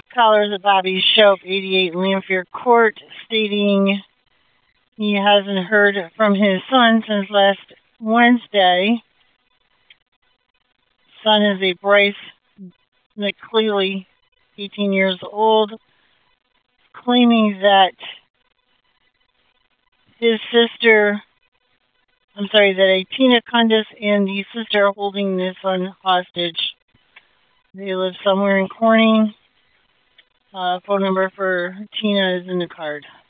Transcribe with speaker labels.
Speaker 1: callers at Bobby Shope, 88 Lanphier Court, stating he hasn't heard from his son since last Wednesday. Son is a Bryce McCleary, 18 years old, claiming that that Tina Kundis and the sister are holding this son hostage. They live somewhere in Corning. Phone number for Tina is in the card.